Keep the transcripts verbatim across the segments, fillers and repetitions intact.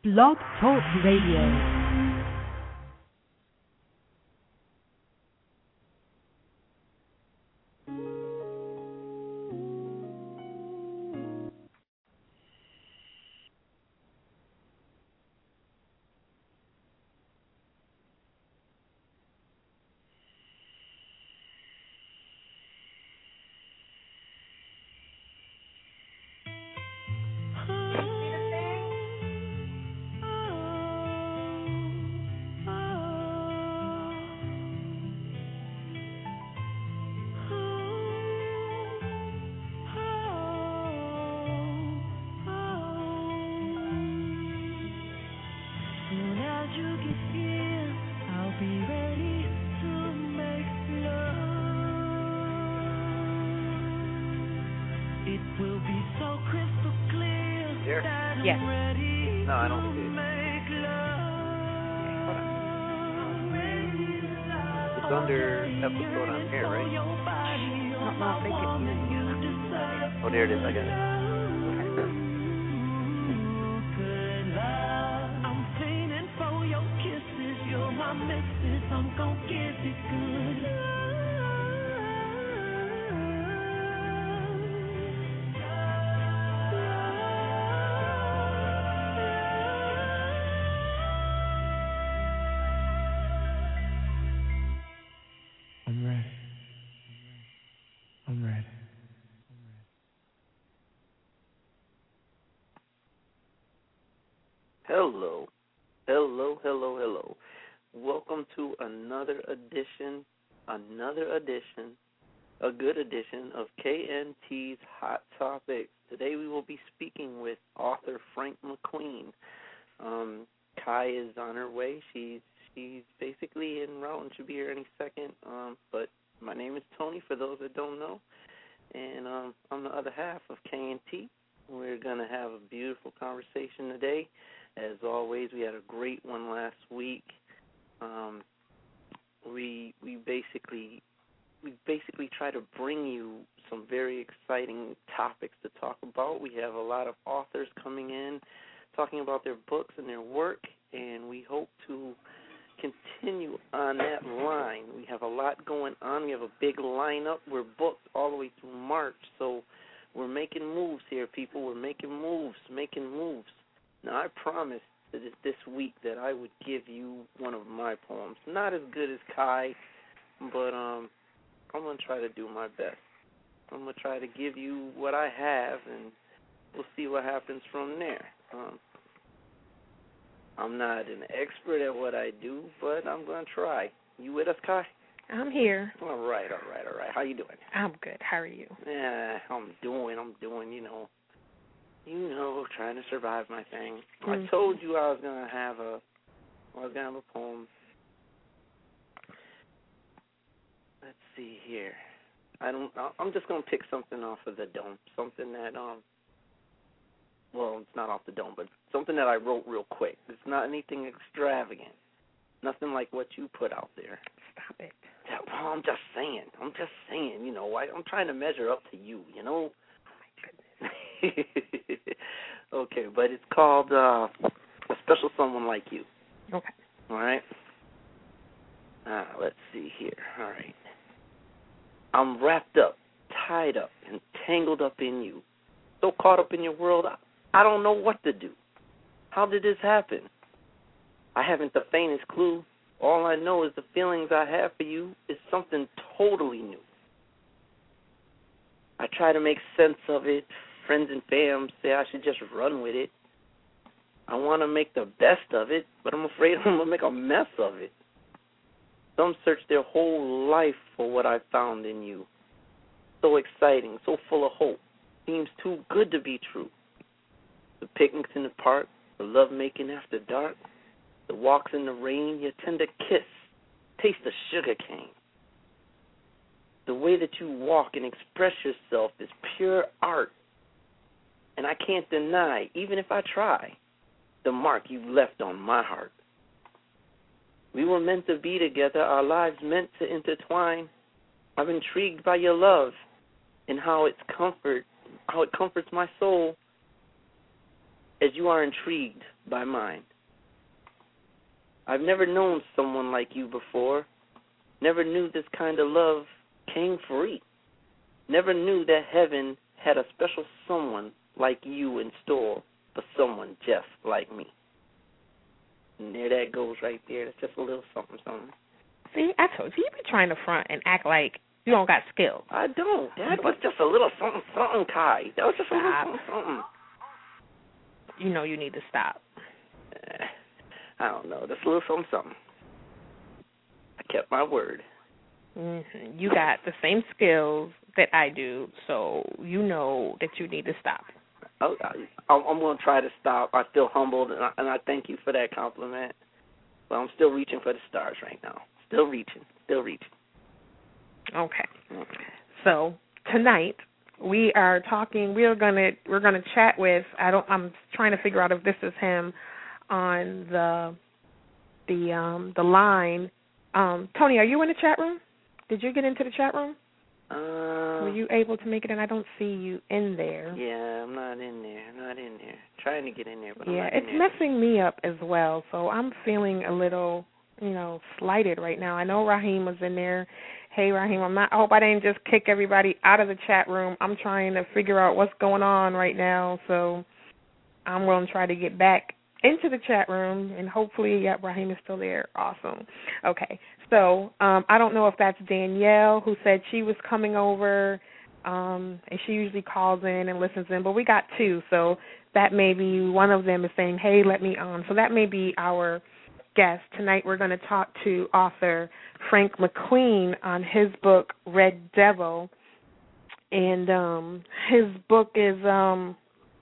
Blog Talk Radio. Yes. No, I don't see it. It's under episode on here, right? I don't know if they can hear you. Oh, there it is. I got it. Hello, hello, hello, hello. Welcome to another edition, another edition, a good edition of K N T's Hot Topics. Today we will be speaking with author Frank McQueen. Um, Kai is on her way. She's she's basically en route and should be here any second. Um, but my name is Tony, for those that don't know, and um, I'm the other half of K N T. We're going to have a beautiful conversation today. As always, we had a great one last week. Um, we we basically we basically try to bring you some very exciting topics to talk about. We have a lot of authors coming in, talking about their books and their work, and we hope to continue on that line. We have a lot going on. We have a big lineup. We're booked all the way through March, so we're making moves here, people. We're making moves, making moves. Now, I promised that this week that I would give you one of my poems. Not as good as Kai, but um, I'm going to try to do my best. I'm going to try to give you what I have, and we'll see what happens from there. Um, I'm not an expert at what I do, but I'm going to try. You with us, Kai? I'm here. All right, all right, all right. How you doing? I'm good. How are you? Yeah, I'm doing, I'm doing, you know. You know, trying to survive my thing. Mm-hmm. I told you I was gonna have a, I was gonna have a poem. Let's see here. I don't. I'm just gonna pick something off of the dome. Something that um. Well, it's not off the dome, but something that I wrote real quick. It's not anything extravagant. Nothing like what you put out there. Stop it. Yeah, well, I'm just saying. I'm just saying. You know, I, I'm trying to measure up to you. You know. Okay, but it's called uh, A Special Someone Like You. Okay. All right? Ah, let's see here. All right. I'm wrapped up, tied up, and tangled up in you. So caught up in your world, I, I don't know what to do. How did this happen? I haven't the faintest clue. All I know is the feelings I have for you is something totally new. I try to make sense of it. Friends and fam say I should just run with it. I want to make the best of it, but I'm afraid I'm going to make a mess of it. Some search their whole life for what I found in you. So exciting, so full of hope. Seems too good to be true. The picnics in the park, the love-making after dark, the walks in the rain, your tender kiss, taste the sugar cane. The way that you walk and express yourself is pure art. And I can't deny, even if I try, the mark you've left on my heart. We were meant to be together, our lives meant to intertwine. I'm intrigued by your love and how it's comfort, how it comforts my soul. as you are intrigued by mine. I've never known someone like you before. Never knew this kind of love came free. Never knew that heaven had a special someone like you in store for someone just like me. And there that goes right there. That's just a little something, something. See, I told you, you be trying to front and act like you don't got skill. I don't. That was just a little something, something, Kai. That was just a little Stop. something, something. You know you need to stop. Uh, I don't know. Just a little something, something. I kept my word. Mm-hmm. You got the same skills that I do, so you know that you need to stop. I, I, I'm going to try to stop. I feel humbled, and I, and I thank you for that compliment. But I'm still reaching for the stars right now. Still reaching. Still reaching. Okay. Okay. So tonight we are talking. We are gonna we're gonna chat with. I don't. I'm trying to figure out if this is him on the the um the line. Um, Tony, are you in the chat room? Did you get into the chat room? Uh, Were you able to make it in? I don't see you in there. Yeah, I'm not in there. I'm not in there. Trying to get in there, but I'm yeah, not in it's there. messing me up as well. So I'm feeling a little, you know, slighted right now. I know Raheem was in there. Hey, Raheem, I'm not. I hope I didn't just kick everybody out of the chat room. I'm trying to figure out what's going on right now. So I'm going to try to get back into the chat room, and hopefully, yeah, Raheem is still there. Awesome. Okay, so um, I don't know if that's Danielle who said she was coming over, um, and she usually calls in and listens in, but we got two, so that may be one of them is saying, hey, let me on. So that may be our guest. Tonight we're going to talk to author Frank McQueen on his book, Red Devil, and um, his book is um,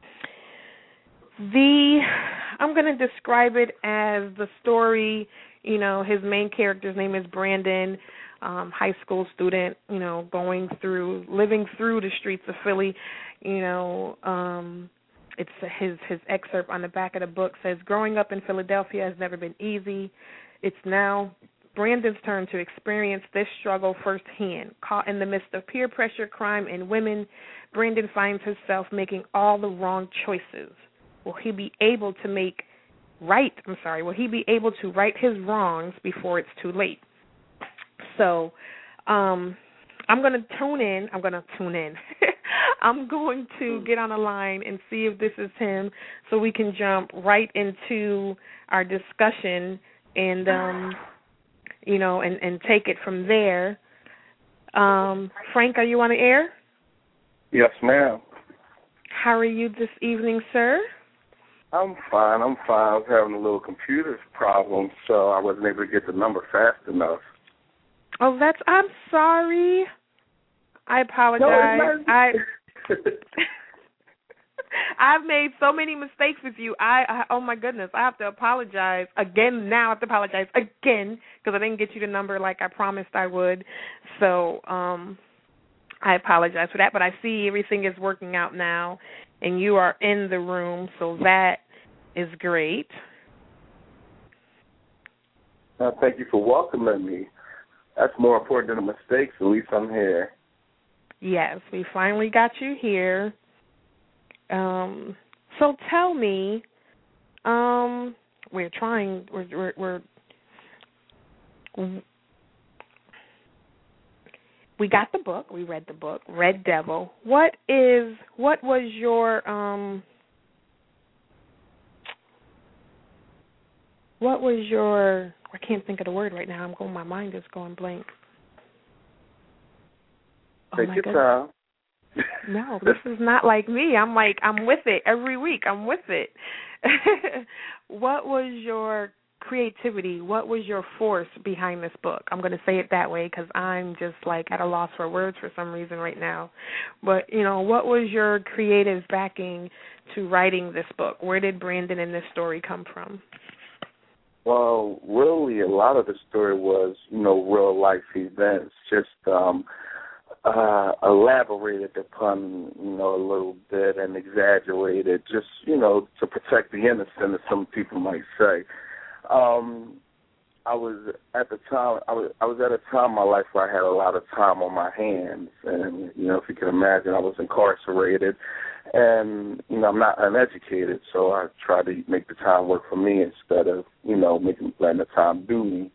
the... I'm going to describe it as the story, you know, his main character's name is Brandon, um, high school student, you know, going through, living through the streets of Philly, you know, um, it's his, his excerpt on the back of the book says, growing up in Philadelphia has never been easy. It's now Brandon's turn to experience this struggle firsthand. Caught in the midst of peer pressure, crime, and women, Brandon finds himself making all the wrong choices. Will he be able to make right, I'm sorry, will he be able to right his wrongs before it's too late? So um, I'm going to tune in. I'm going to tune in. I'm going to get on a line and see if this is him so we can jump right into our discussion and, um, you know, and, and take it from there. Um, Frank, are you on the air? Yes, ma'am. How are you this evening, sir? I'm fine. I'm fine. I was having a little computer problem, so I wasn't able to get the number fast enough. Oh, that's. I'm sorry. I apologize. No, I. I've made so many mistakes with you. I, I. Oh my goodness. I have to apologize again. Now I have to apologize again because I didn't get you the number like I promised I would. So, um, I apologize for that. But I see everything is working out now, and you are in the room, so that is great. Uh, thank you for welcoming me. That's more important than the mistakes. At least I'm here. Yes, we finally got you here. Um, so tell me, um, we're trying, we're, we're, we're, we got the book, we read the book, Red Devil. What is, what was your, um, what was your, I can't think of the word right now, I'm going, my mind is going blank. Oh Take my your goodness. time. No, this is not like me. I'm like, I'm with it every week. I'm with it. What was your creativity? What was your force behind this book? I'm going to say it that way because I'm just like at a loss for words for some reason right now. But, you know, what was your creative backing to writing this book? Where did Brandon and this story come from? Well, really, a lot of the story was, you know, real life events, just um, uh, elaborated upon, you know, a little bit and exaggerated, just, you know, to protect the innocent, as some people might say. Um, I was at the time, I was, I was at a time in my life where I had a lot of time on my hands, and, you know, if you can imagine, I was incarcerated, And, you know, I'm not uneducated, so I try to make the time work for me instead of, you know, making letting the time do me.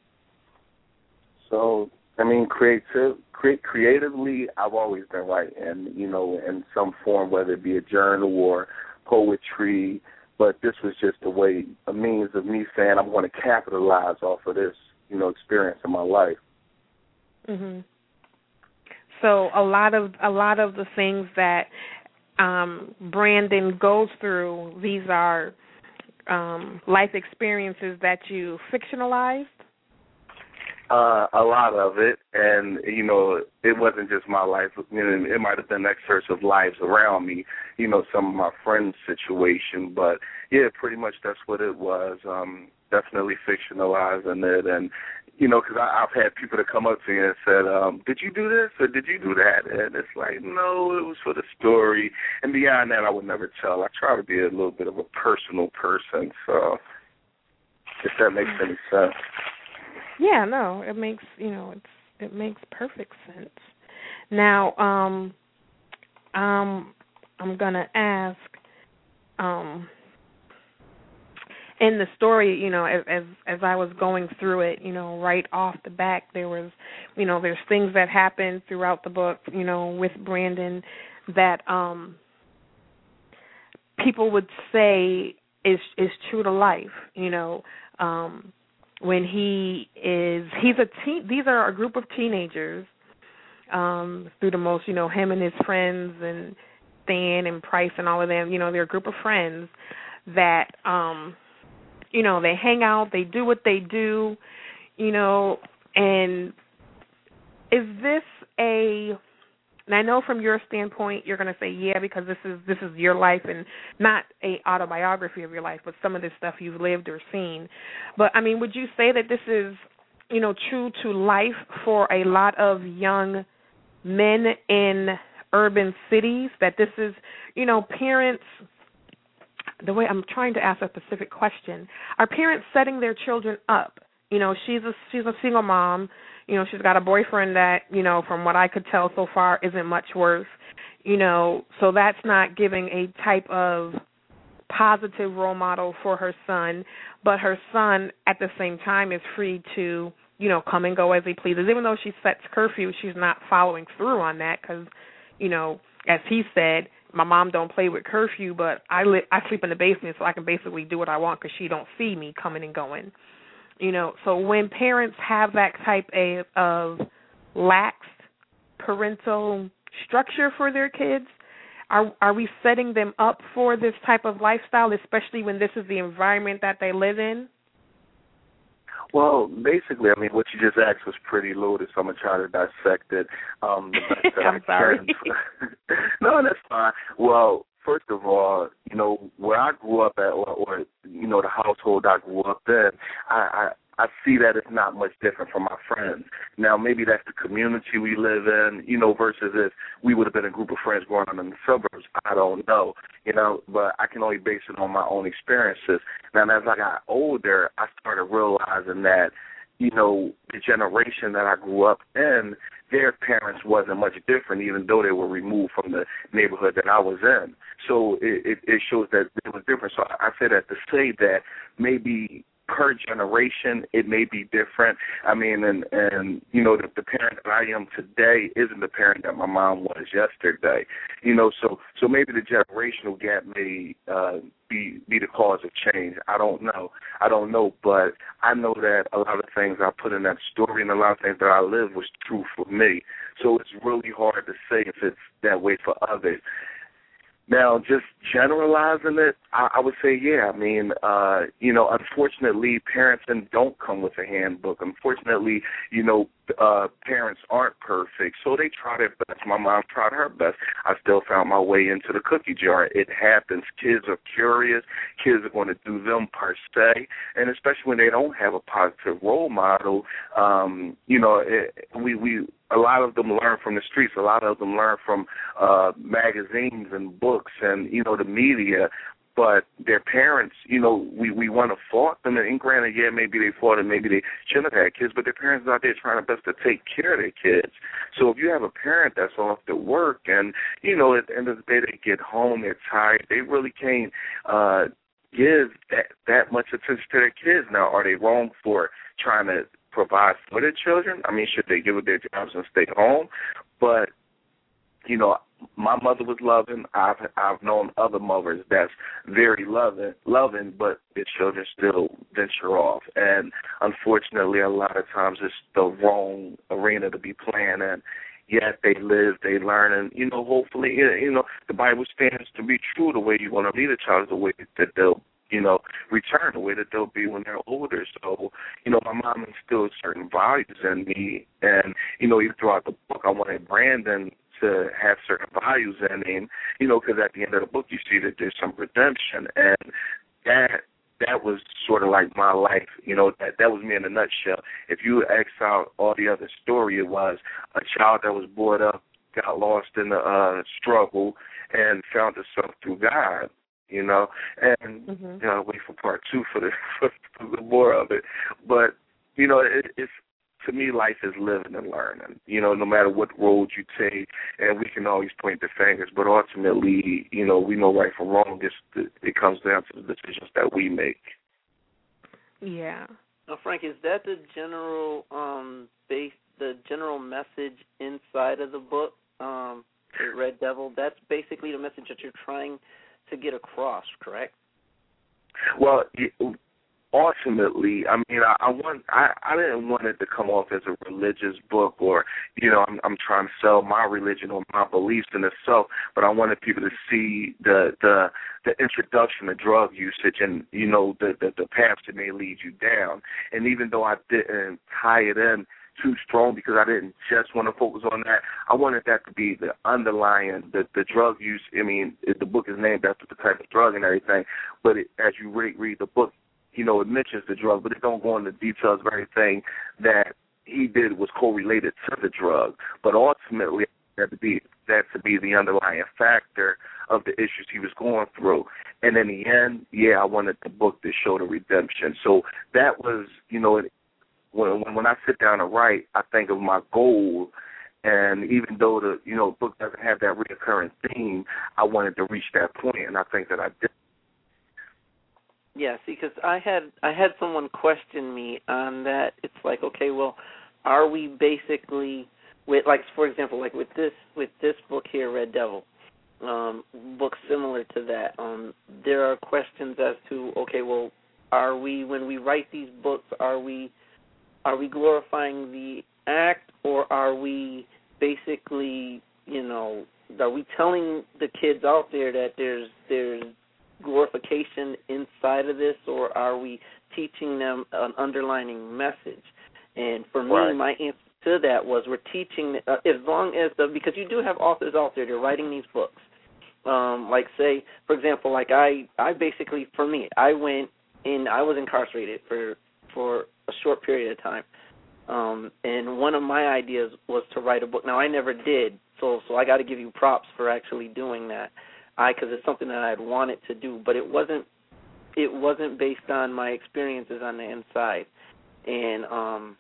So, I mean, creative, create, creatively, I've always been writing, you know, in some form, whether it be a journal or poetry, but this was just a way, a means of me saying I'm going to capitalize off of this, you know, experience in my life. Mhm. So a lot of a lot of the things that um, Brandon goes through, these are um, life experiences that you fictionalized? Uh, a lot of it, and, you know, it wasn't just my life. You know, it might have been excerpts of lives around me, you know, some of my friends' situation, but, yeah, pretty much that's what it was, um, definitely fictionalizing it, and, you know, because I've had people that come up to me and said, um, did you do this or did you do that? And it's like, no, it was for the story, and beyond that, I would never tell. I try to be a little bit of a personal person, so if that makes any sense. Yeah, no, it makes, you know, it's it makes perfect sense. Now, um, um, I'm gonna ask, um, in the story, you know, as, as as I was going through it, you know, right off the bat, there was, you know, there's things that happened throughout the book, you know, with Brandon that um, people would say is is true to life, you know. Um, when he is, he's a teen, these are a group of teenagers, um, through the most, you know, him and his friends and Stan and Price and all of them, you know, they're a group of friends that, um, you know, they hang out, they do what they do, you know, and is this a, and I know from your standpoint you're going to say, yeah, because this is this is your life and not a autobiography of your life, but some of this stuff you've lived or seen. But, I mean, would you say that this is, you know, true to life for a lot of young men in urban cities, that this is, you know, parents, the way I'm trying to ask a specific question, are parents setting their children up? You know, she's a she's a single mom. You know, she's got a boyfriend that, you know, from what I could tell so far, isn't much worth. You know, so that's not giving a type of positive role model for her son. But her son, at the same time, is free to, you know, come and go as he pleases. Even though she sets curfew, she's not following through on that because, you know, as he said, my mom don't play with curfew, but I li- I sleep in the basement, so I can basically do what I want because she don't see me coming and going. You know, so when parents have that type of, of lax parental structure for their kids, are are we setting them up for this type of lifestyle, especially when this is the environment that they live in? Well, basically, I mean, what you just asked was pretty loaded, so I'm going to try to dissect it. Um, the best that I'm I sorry. can. No, that's fine. Well, first of all, you know, where I grew up at, or, or you know, the household I grew up in, I, I, I see that it's not much different from my friends. Now, maybe that's the community we live in, you know, versus if we would have been a group of friends growing up in the suburbs. I don't know, you know, but I can only base it on my own experiences. Now, as I got older, I started realizing that, you know, the generation that I grew up in, their parents wasn't much different, even though they were removed from the neighborhood that I was in. So it, it, it shows that it was different. So I say that to say that maybe per generation it may be different. I mean, and, and you know, the, the parent that I am today isn't the parent that my mom was yesterday. You know, so so maybe the generational gap may uh, be be the cause of change. I don't know. I don't know, but I know that a lot of things I put in that story and a lot of things that I lived was true for me. So it's really hard to say if it's that way for others. Now, just generalizing it, I, I would say, yeah. I mean, uh, you know, unfortunately, parents don't come with a handbook. Unfortunately, you know, uh, parents aren't perfect, so they try their best. My mom tried her best. I still found my way into the cookie jar. It happens. Kids are curious. Kids are going to do them per se, and especially when they don't have a positive role model, um, you know, it, we we. A lot of them learn from the streets. A lot of them learn from uh, magazines and books and, you know, the media. but their parents, you know, we, we want to fault them. And granted, yeah, maybe they fought and maybe they shouldn't have had kids, but their parents are out there trying their best to take care of their kids. So if you have a parent that's off to work and, you know, at the end of the day they get home, they're tired, they really can't uh, give that, that much attention to their kids. Now, are they wrong for trying to provide for their children? I mean, should they give up their jobs and stay home? But, you know, my mother was loving. I've I've known other mothers that's very loving, loving, but their children still venture off. And unfortunately, a lot of times it's the wrong arena to be playing in. Yet they live, they learn, and, you know, hopefully, you know, the Bible stands to be true. The way you want to lead a child is the way that they'll, you know, return, the way that they'll be when they're older. So, you know, my mom instilled certain values in me. And, you know, even throughout the book, I wanted Brandon to have certain values in him, you know, because at the end of the book you see that there's some redemption, and that that was sort of like my life, you know, that that was me in a nutshell. If you X out all the other story, it was a child that was brought up, got lost in the uh, struggle, and found herself through God, you know, and mm-hmm. you know, wait for part two for the for, for the more of it, but you know, it, it's. To me, life is living and learning, you know, no matter what road you take, and we can always point the fingers, but ultimately, you know, we know right from wrong. It's, it comes down to the decisions that we make. Yeah. Now, Frank, is that the general um, base, the general message inside of the book, um, Red Devil? That's basically the message that you're trying to get across, correct? Well, it, ultimately, I mean, I, I want I, I didn't want it to come off as a religious book, or, you know, I'm I'm trying to sell my religion or my beliefs in itself, but I wanted people to see the the, the introduction to drug usage and, you know, the, the the paths that may lead you down. And even though I didn't tie it in too strong, because I didn't just want to focus on that, I wanted that to be the underlying, the, the drug use. I mean, the book is named after the type of drug and everything, but it, as you read, read the book, you know, it mentions the drug, but it don't go into details of everything that he did was correlated to the drug. But ultimately, that to be that to be the underlying factor of the issues he was going through. And in the end, yeah, I wanted the book to show the redemption. So that was, you know, when when I sit down and write, I think of my goal. And even though the you know book doesn't have that recurring theme, I wanted to reach that point, and I think that I did. Yeah, see, because I had I had someone question me on that. It's like, okay, well, are we basically with, like, for example, like with this with this book here, Red Devil, um, books similar to that. Um, there are questions as to, okay, well, are we when we write these books, are we are we glorifying the act, or are we basically, you know, are we telling the kids out there that there's there's glorification inside of this, or are we teaching them an underlining message? And for me, right. my answer to that was we're teaching, uh, as long as the, because you do have authors out there, they're writing these books. Um, like, say, for example, like I, I basically, for me, I went in, I was incarcerated for, for a short period of time. Um, and one of my ideas was to write a book. Now, I never did, so so I got to give you props for actually doing that. I, because it's something that I had wanted to do, but it wasn't. It wasn't based on my experiences on the inside, and um,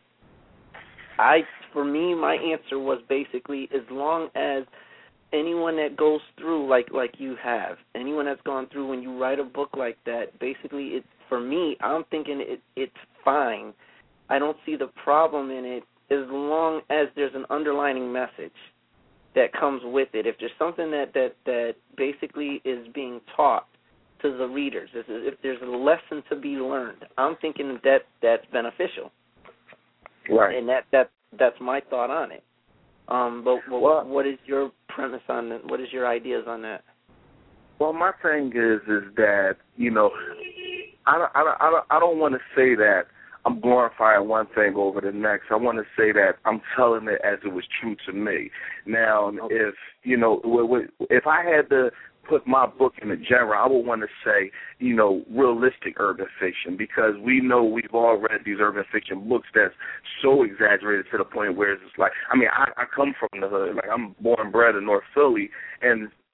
I, for me, my answer was basically, as long as anyone that goes through, like like you have, anyone that's gone through, when you write a book like that, basically, it for me, I'm thinking it, it's fine. I don't see the problem in it as long as there's an underlining message that comes with it. If there's something that, that, that basically is being taught to the readers, if there's a lesson to be learned, I'm thinking that that's beneficial. Right. And that, that that's my thought on it. Um, but well, well, what is your premise on that? What is your ideas on that? Well, my thing is is that, you know, I don't, I don't, I don't, I don't want to say that I'm glorifying one thing over the next. I want to say that I'm telling it as it was true to me. Now, okay. if, you know, if I had to put my book in a genre, I would want to say, you know, realistic urban fiction, because we know we've all read these urban fiction books that's so exaggerated to the point where it's just like, I mean, I, I come from the hood. Like, I'm born and bred in North Philly, and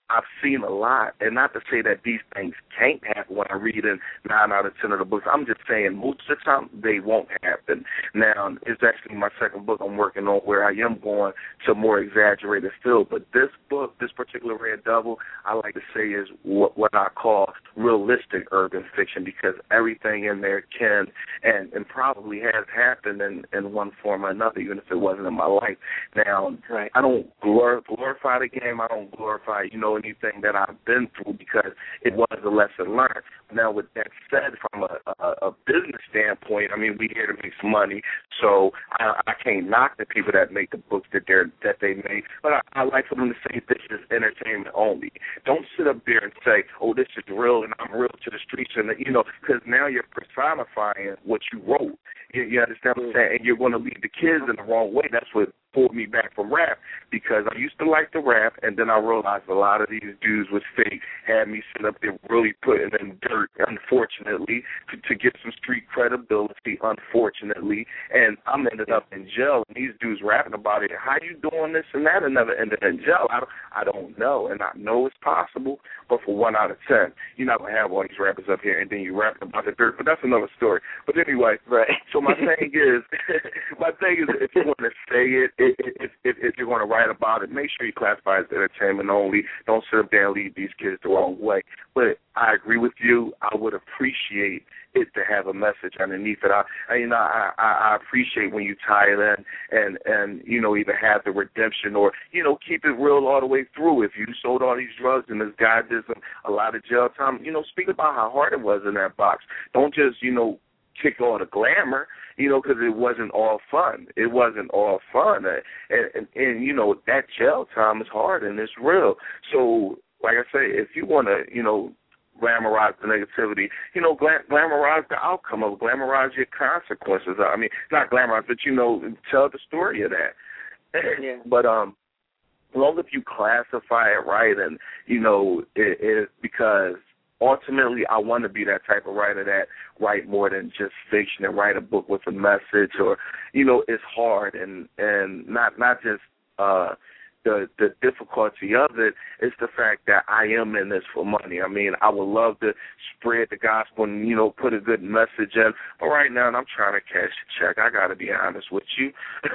I've seen a lot, and not to say that these things can't happen when I read in nine out of ten of the books. I'm just saying most of the time they won't happen. Now, it's actually my second book I'm working on where I am going to more exaggerated field. But this book, this particular Red Devil, I like to say is what, what I call realistic urban fiction, because everything in there can and, and probably has happened in, in one form or another, even if it wasn't in my life. Now, right. I don't glor- glorify the game. I don't glorify, you know, anything that I've been through, because it was a lesson learned. Now, with that said, from a, a, a business standpoint, I mean, we're here to make some money, so I, I can't knock the people that make the books that they're that they make, but I, I like for them to say this is entertainment only. Don't sit up there and say, oh, this is real and I'm real to the streets, and you know, because now you're personifying what you wrote. You, you understand what I'm saying? And you're going to lead the kids in the wrong way. That's what pulled me back from rap, because I used to like to rap, and then I realized a lot of these dudes was fake, had me sitting up there really putting in dirt, unfortunately, to, to get some street credibility, unfortunately, and I'm ended up in jail, and these dudes rapping about it. How you doing this and that, and never ended in jail? I don't, I don't know, and I know it's possible, but for one out of ten, you're not going to have all these rappers up here, and then you rapping about the dirt, but that's another story. But anyway, right. So my thing is, my thing is, if you want to say it, If, if, if you're going to write about it, make sure you classify it as entertainment only. Don't sit up there and lead these kids the wrong way. But I agree with you. I would appreciate it to have a message underneath it. I, I you know, I, I appreciate when you tie it in and, and, you know, either have the redemption or, you know, keep it real all the way through. If you sold all these drugs and this guy did some, a lot of jail time, you know, speak about how hard it was in that box. Don't just, you know, kick all the glamour, you know, because it wasn't all fun. It wasn't all fun. And, and, and, you know, that jail time is hard and it's real. So, like I say, if you want to, you know, glamorize the negativity, you know, glam- glamorize the outcome of it, glamorize your consequences. I mean, not glamorize, but, you know, tell the story of that. Yeah. But, um, as long as you classify it right and, you know, it, it because ultimately, I want to be that type of writer that write more than just fiction and write a book with a message, or, you know, it's hard and, and not not just uh, the the difficulty of it. It's the fact that I am in this for money. I mean, I would love to spread the gospel and, you know, put a good message in, but right now I'm trying to cash a check. I got to be honest with you.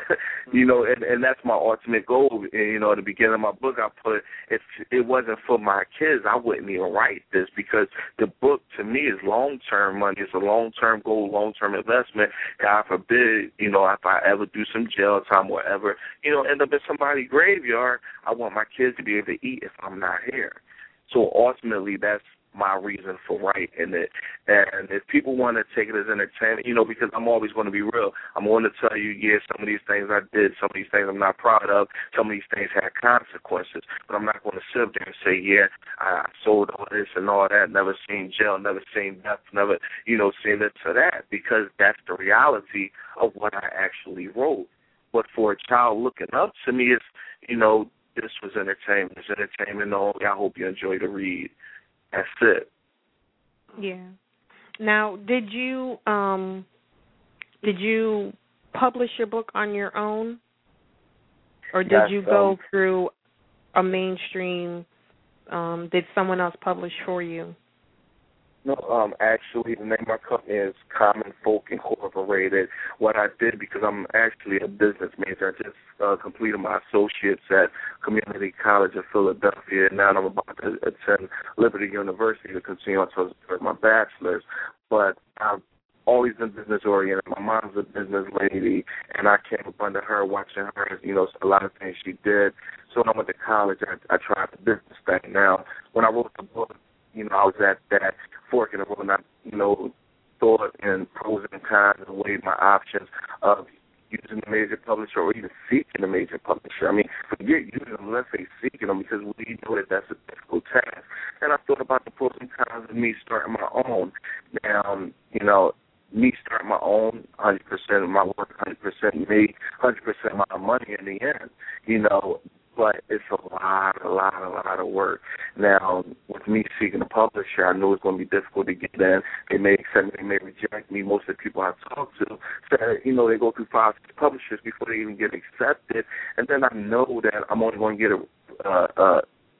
You know, and, and that's my ultimate goal. And, you know, at the beginning of my book, I put, if it wasn't for my kids, I wouldn't even write this, because the book, to me, is long-term money. It's a long-term goal, long-term investment. God forbid, you know, if I ever do some jail time or ever, you know, end up in somebody's graveyard, I want my kids to be able to eat if I'm not here. So ultimately, that's my reason for writing it. And if people want to take it as entertainment, you know, because I'm always going to be real, I'm going to tell you, yeah, some of these things I did, some of these things I'm not proud of, some of these things had consequences, but I'm not going to sit there and say, yeah, I sold all this and all that, never seen jail, never seen death, never, you know, seen this or that, because that's the reality of what I actually wrote. But for a child looking up to me, it's, you know, this was entertainment. It's entertainment only. I hope you enjoy the read. That's it. Yeah. Now, did you um, did you publish your book on your own, or did Yes, you go um, through a mainstream? Um, did someone else publish for you? No, um, actually, the name of my company is Common Folk Incorporated. What I did, because I'm actually a business major, I just uh, completed my associates at Community College of Philadelphia, and now I'm about to attend Liberty University to continue on to my bachelor's. But I've always been business-oriented. My mom's a business lady, and I came up under her, watching her, you know, a lot of things she did. So when I went to college, I, I tried the business thing. Now, when I wrote the book, you know, I was at that fork in the road, and I, you know, thought in pros and cons and weighed my options of using a major publisher or even seeking a major publisher. I mean, forget using them, let's say seeking them, because we know that that's a difficult task. And I thought about the pros and cons of me starting my own. Now, you know, me starting my own, one hundred percent of my work, one hundred percent me, one hundred percent of my money in the end, you know. But it's a lot, a lot, a lot of work. Now, with me seeking a publisher, I know it's going to be difficult to get in. They may accept me, they may reject me. Most of the people I talk to say, you know, they go through five publishers before they even get accepted. And then I know that I'm only going to get a, uh, uh,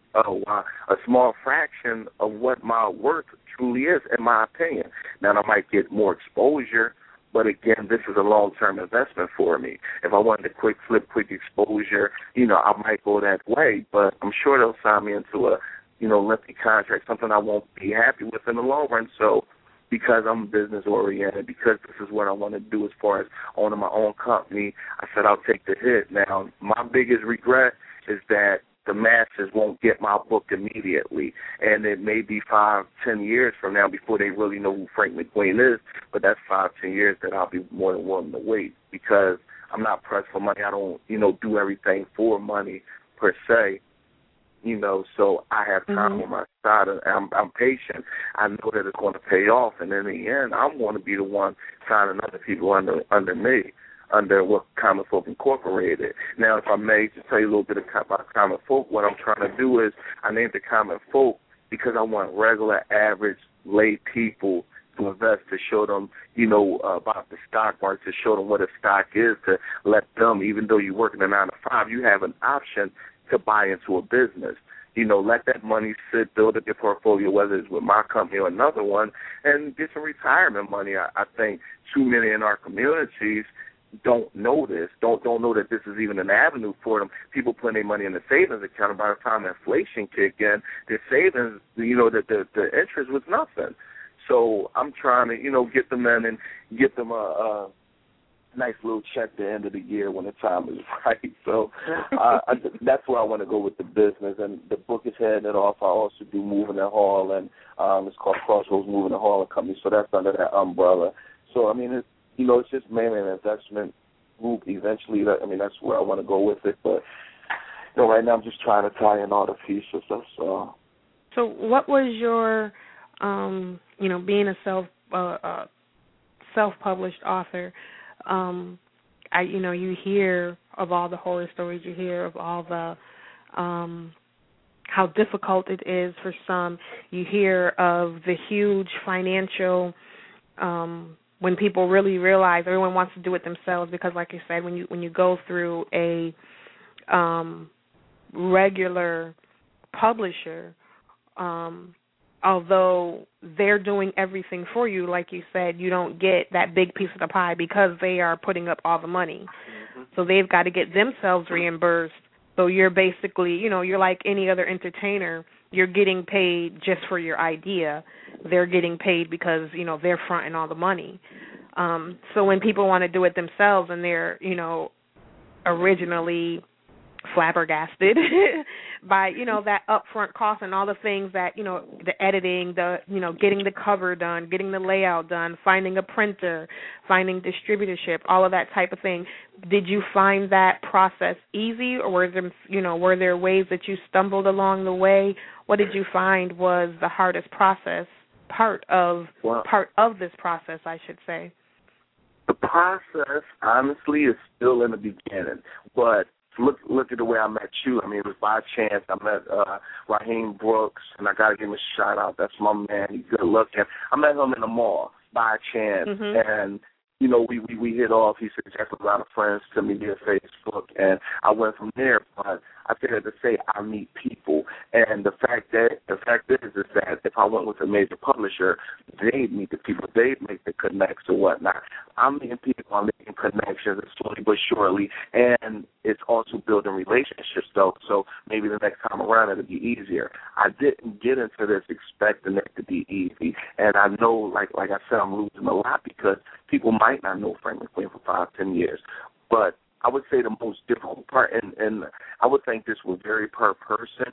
a, a small fraction of what my worth truly is, in my opinion. Now, I might get more exposure, but again, this is a long-term investment for me. If I wanted a quick flip, quick exposure, you know, I might go that way, but I'm sure they'll sign me into a, you know, lengthy contract, something I won't be happy with in the long run. So because I'm business-oriented, because this is what I want to do as far as owning my own company, I said I'll take the hit. Now, my biggest regret is that the masses won't get my book immediately, and it may be five, ten years from now before they really know who Frank McQueen is, but that's five, ten years that I'll be more than willing to wait because I'm not pressed for money. I don't, you know, do everything for money per se, you know, so I have time mm-hmm. on my side, and I'm, I'm patient. I know that it's going to pay off, and in the end, I'm going to be the one signing other people under under me. Under what Common Folk Incorporated. Now, if I may just tell you a little bit about Common Folk, what I'm trying to do is I named it Common Folk because I want regular, average, lay people to invest, to show them, you know, uh, about the stock market, to show them what a stock is, to let them, even though you're working a nine to five, you have an option to buy into a business. You know, let that money sit, build up your portfolio, whether it's with my company or another one, and get some retirement money. I, I think too many in our communities don't know this, don't don't know that this is even an avenue for them. People putting their money in the savings account, and by the time inflation kick in, their savings, you know, that the, the interest was nothing. So I'm trying to, you know, get them in and get them a, a nice little check at the end of the year when the time is right. So uh, I, that's where I want to go with the business. And the book is heading it off. I also do Moving and Hall, and um, it's called Crossroads Moving and Hall Company. So that's under that umbrella. So, I mean, it's, you know, it's just mainly an investment group. Eventually, that, I mean, that's where I want to go with it. But, you know, right now I'm just trying to tie in all the pieces. That's all. So what was your, um, you know, being a self uh, uh, self-published author, um, I, you know, you hear of all the horror stories, you hear of all the, um, how difficult it is for some. You hear of the huge financial, um, when people really realize everyone wants to do it themselves because, like you said, when you when you go through a um, regular publisher, um, although they're doing everything for you, like you said, you don't get that big piece of the pie because they are putting up all the money. Mm-hmm. So they've got to get themselves reimbursed. So you're basically, you know, you're like any other entertainer. You're getting paid just for your idea. They're getting paid because, you know, they're fronting all the money. Um, so when people want to do it themselves and they're, you know, originally flabbergasted by, you know, that upfront cost and all the things that, you know, the editing, the, you know, getting the cover done, getting the layout done, finding a printer, finding distributorship, all of that type of thing. Did you find that process easy, or were there, you know, were there ways that you stumbled along the way? What did you find was the hardest process, part of well, part of this process, I should say? The process, honestly, is still in the beginning, but Look look at the way I met you. I mean, it was by chance. I met uh, Raheem Brooks, and I got to give him a shout-out. That's my man. He's good looking. I met him in the mall by chance, mm-hmm. and, you know, we, we, we hit off. He suggested a lot of friends to me via Facebook, and I went from there. But I figured to say I meet people, and the fact that the fact is is that if I went with a major publisher, they'd meet the people, they'd make the connects or whatnot. I'm meeting people, I'm making connections slowly but surely, and it's also building relationships though. So maybe the next time around it'll be easier. I didn't get into this expecting it to be easy, and I know, like like I said, I'm losing a lot because people might not know Frank McQueen for five, ten years, but I would say the most difficult part, and, and I would think this was very per person,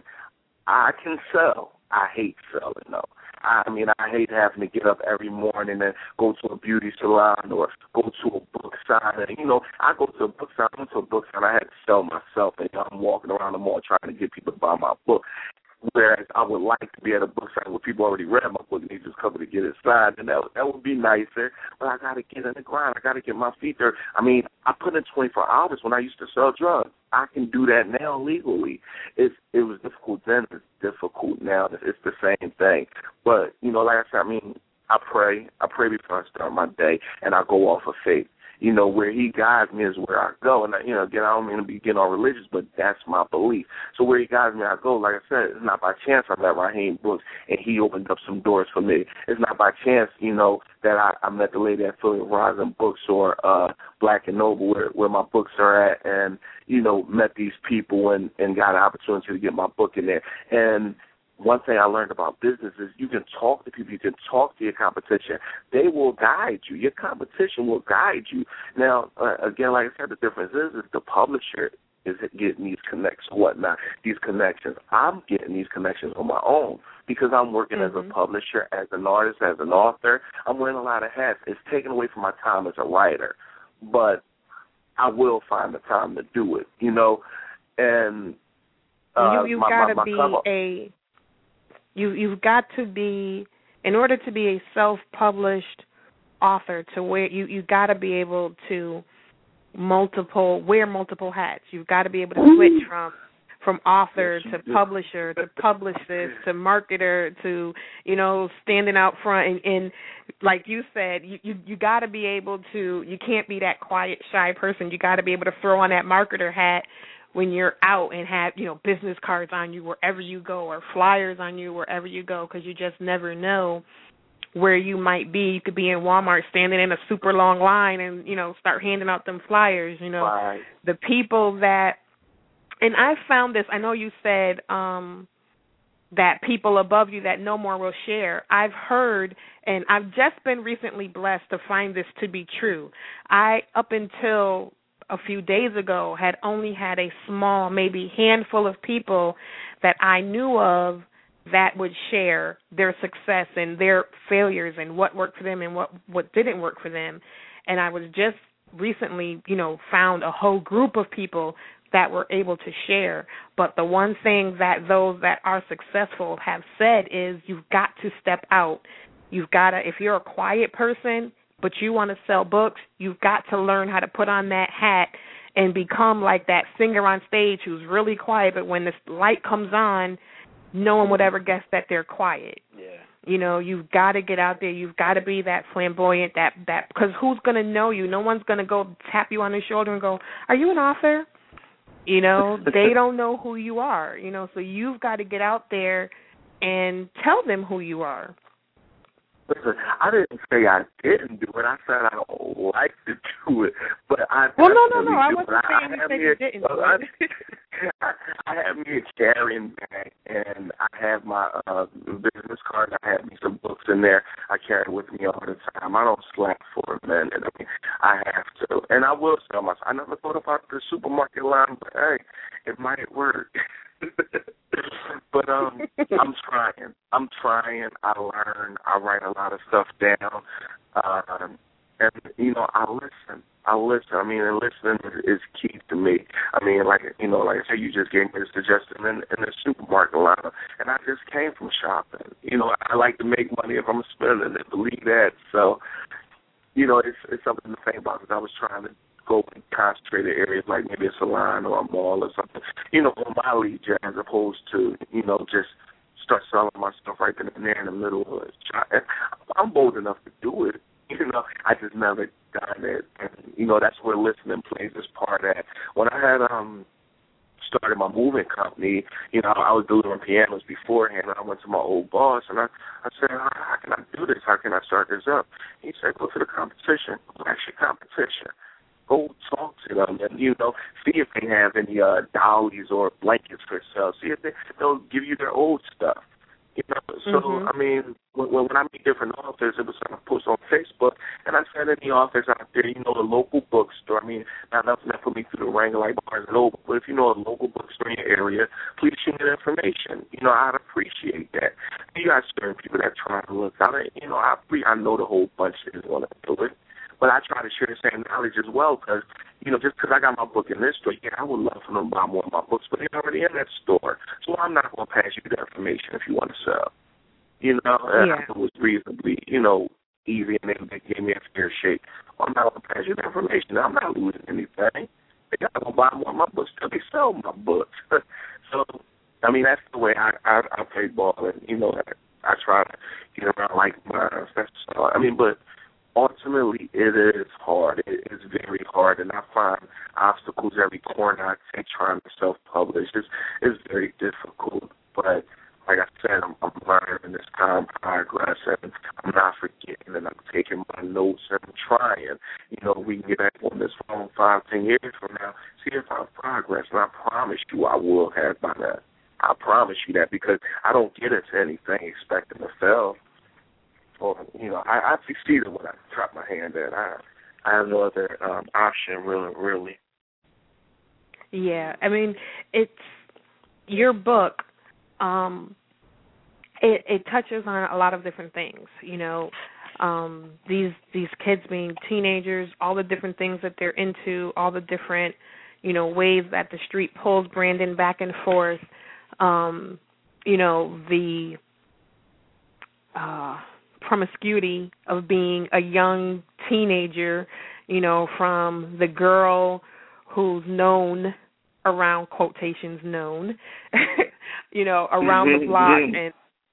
I can sell. I hate selling, though. I mean, I hate having to get up every morning and go to a beauty salon or go to a book signing. You know, I go to a book signing, I went to a book signing, I had to sell myself, and you know, I'm walking around the mall trying to get people to buy my book. Whereas I would like to be at a book signing where people already read my book and they just come to get it signed, and that, that would be nicer. But I got to get in the grind. I got to get my feet there. I mean, I put in twenty-four hours when I used to sell drugs. I can do that now legally. It's, it was difficult then. It's difficult now. It's the same thing. But, you know, like I said, I mean, I pray. I pray before I start my day, and I go off of faith. You know, where he guides me is where I go. And, I, you know, again, I don't mean to be getting all religious, but that's my belief. So where he guides me, I go. Like I said, it's not by chance I met Raheem Brooks and he opened up some doors for me. It's not by chance, you know, that I, I met the lady at Philly Rising Books or uh, Black and Noble where, where my books are at and, you know, met these people and, and got an opportunity to get my book in there. And one thing I learned about business is you can talk to people, you can talk to your competition. They will guide you. Your competition will guide you. Now, uh, again, like I said, the difference is, is the publisher is getting these connections, whatnot, these connections. I'm getting these connections on my own because I'm working mm-hmm. as a publisher, as an artist, as an author. I'm wearing a lot of hats. It's taken away from my time as a writer, but I will find the time to do it, you know. And uh, you, you've my, got to my, my be cover, a you you've got to be in order to be a self-published author to where you you got to be able to multiple wear multiple hats. You've got to be able to switch from from author to publisher to publicist to marketer to, you know, standing out front and, and like you said, you you, you got to be able to. You can't be that quiet, shy person. You got to be able to throw on that marketer hat when you're out and have, you know, business cards on you wherever you go or flyers on you wherever you go, because you just never know where you might be. You could be in Walmart standing in a super long line and, you know, start handing out them flyers, you know. Right. The people that, and I found this, I know you said um, that people above you that know more will share. I've heard, and I've just been recently blessed to find this to be true. I, up until a few days ago, had only had a small, maybe handful of people that I knew of that would share their success and their failures and what worked for them and what, what didn't work for them. And I was just recently, you know, found a whole group of people that were able to share. But the one thing that those that are successful have said is you've got to step out. You've got to, if you're a quiet person, but you want to sell books, you've got to learn how to put on that hat and become like that singer on stage who's really quiet, but when the light comes on, no one would ever guess that they're quiet. Yeah. You know, you've got to get out there. You've got to be that flamboyant, that, that because who's going to know you? No one's going to go tap you on the shoulder and go, are you an author? You know, they don't know who you are, you know, so you've got to get out there and tell them who you are. Listen, I didn't say I didn't do it. I said I don't like to do it, but I well, no, no, no. I do wasn't it. saying you said you didn't do it. I, I have me a carrying bag, and I have my uh, business card. I have me some books in there. I carry it with me all the time. I don't slack for a minute. I mean, I have to, and I will sell myself. I never thought about the supermarket line, but hey, it might work. But um, I'm trying. I'm trying. I learn. I write a lot of stuff down, um, and you know, I listen. I listen. I mean, and listening is, is key to me. I mean, like you know, like I said, you just gave me the suggestion in, in the supermarket line, and I just came from shopping. You know, I like to make money if I'm spending it. Believe that. So, you know, it's it's something to think about because I was trying to go in concentrated areas like maybe a salon or a mall or something, you know, on my lead gen as opposed to, you know, just start selling my stuff right then and there in the middle of it. I'm bold enough to do it, you know. I just never done it. And, you know, that's where listening plays this part at. When I had um started my moving company, you know, I was delivering pianos beforehand. And I went to my old boss, and I, I said, how, how can I do this? How can I start this up? He said, go to the competition. What's your competition? Go talk to them and, you know, see if they have any uh, dollies or blankets for sale. See if they, they'll give you their old stuff. You know, so, mm-hmm. I mean, when, when I meet different authors, it was something I post on Facebook, and I said any authors out there, you know, the local bookstore, I mean, not nothing that put me through the wrangle like Barnes and Noble, but if you know a local bookstore in your area, please shoot me the information. You know, I'd appreciate that. You got certain people that try to look out. You know, I, I know the whole bunch is going to do it. But I try to share the same knowledge as well because, you know, just because I got my book in this store, yeah, I would love for them to buy more of my books, but they're already in that store. So I'm not going to pass you the information if you want to sell. You know, yeah. it was reasonably, you know, easy, and they, they gave me a fair shake. I'm not going to pass you the information. I'm not losing anything. They're not going to buy more of my books until they sell my books. So, I mean, that's the way I, I, I play ball, and, you know, I, I try to get around like minds. That's all. I mean, but ultimately it is hard. It is very hard, and I find obstacles every corner I take trying to self-publish. It's, it's very difficult, but like I said, I'm, I'm learning this time progress, and I'm not forgetting, and I'm taking my notes, and I'm trying. You know, we can get back on this phone five, ten years from now, see if I've progressed, and I promise you I will have by that. I promise you that, because I don't get into anything expecting to fail. Or, you know, I, I succeeded when I dropped my hand at. I, I have no other um, option, really, really. Yeah, I mean, it's your book. Um, it, it touches on a lot of different things, you know, um, these these kids being teenagers, all the different things that they're into, all the different, you know, ways that the street pulls Brandon back and forth, um, you know, the uh, promiscuity of being a young teenager, you know, from the girl who's known, around quotations known, you know, around the block, and